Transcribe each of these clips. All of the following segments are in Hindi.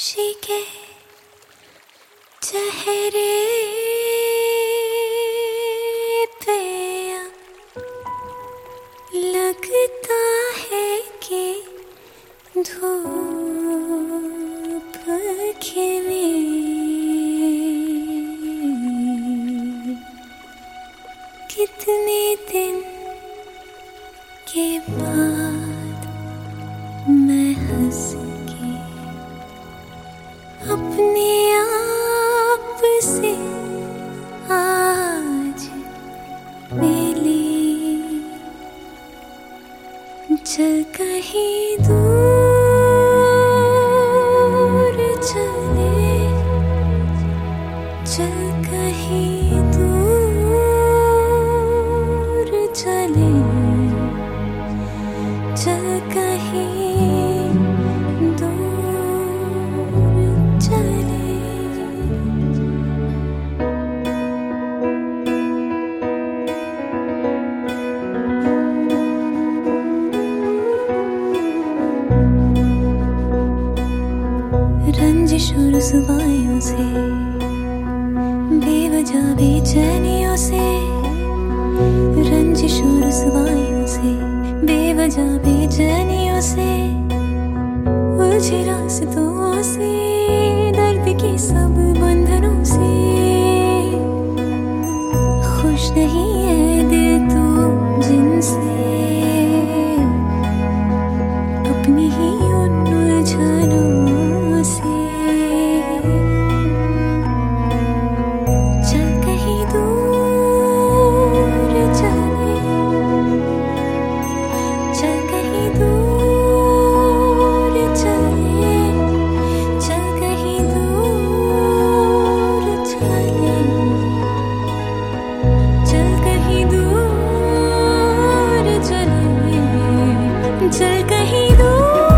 खुशी के चेहरे पे लगता है कि धूप खिली। कितने दिन के बाद मैं हंस के अपने आप से आज मिली। चल कहीं दूर चले, चल कहीं दूर चले, चल कहीं दूर चले। रंजिश और रुसवाइयों से, बेवजह बेचैनियों से, रंजिश और रुसवाइयों से, बेवजह बेचैनियों से, उलझे रास्तों से, दर्द के सब बंधनों से। खुश नहीं है दिल तो जिनसे, अपनी ही उन उलझनों से। चल कहीं दूर चले, चल कहीं दूर चले, चल कहीं दूर चले, चल कहीं दूर चले, चल कहीं दूर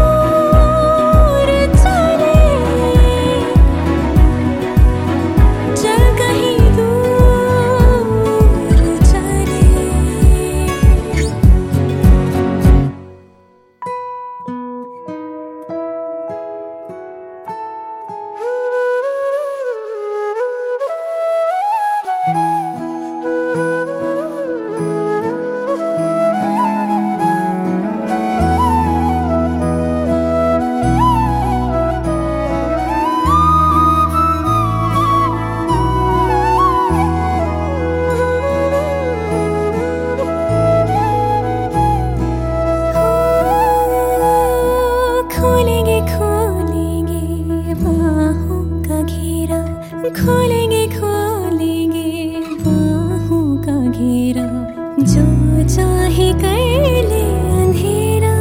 खोलेंगे खोलेंगे बाहों का घेरा, जो चाहे कर ले अंधेरा।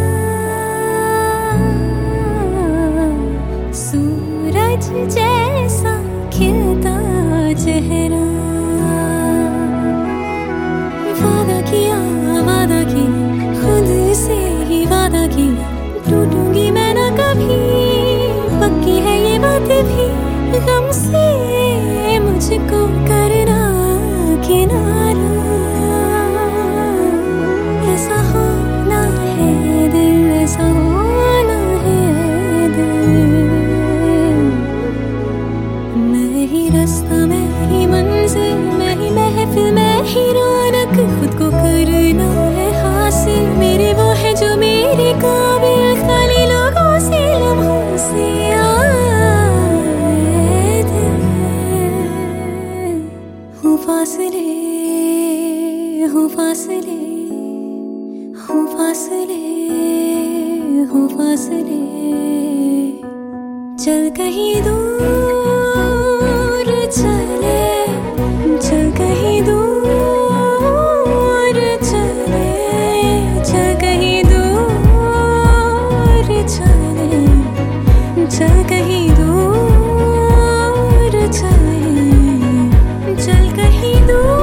सूरज जैसा खिलता चेहरा, वादा किया खुद से ही वादा किया, टूटूंगी मैं ना कभी, पक्की है ये बात भी। गम से मुझको करना किनारा, ऐसा होना है दिल, ऐसा होना है दिल। मैं ही रास्ता, मैं ही मंजिल, मैं ही महफिल, मैं ही रौनक, खुद को करना है हासिल। मेरे वो है जो मेरे काबिल, खाली लोगों से लम्हों से फासले, हो फासले, हो फासले, हो फासले। चल कहीं दूर चले, चल कहीं दूर चले, चल कहीं दूर चले, चल कहीं दूर चले, चल कहीं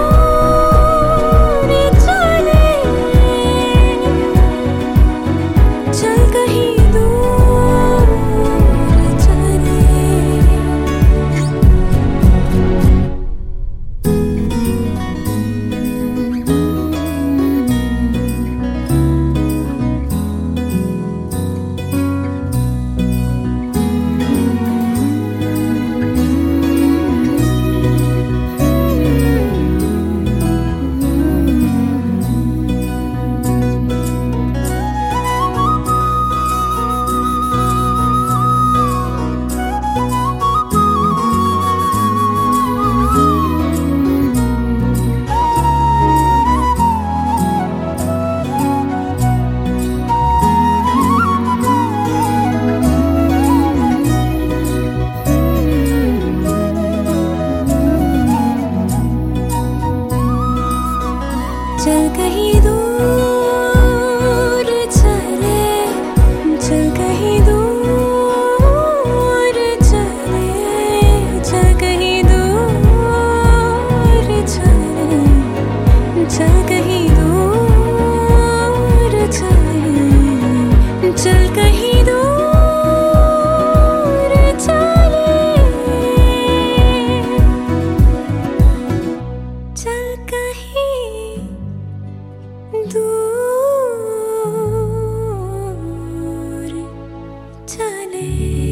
दूर चले, चल कहीं दूर चले। दूर चले, चल कहीं दूर चले, चल कहीं दूर चले, चल कहीं दूर चले, चल कहीं दूर चले, चल कहीं दूर चले।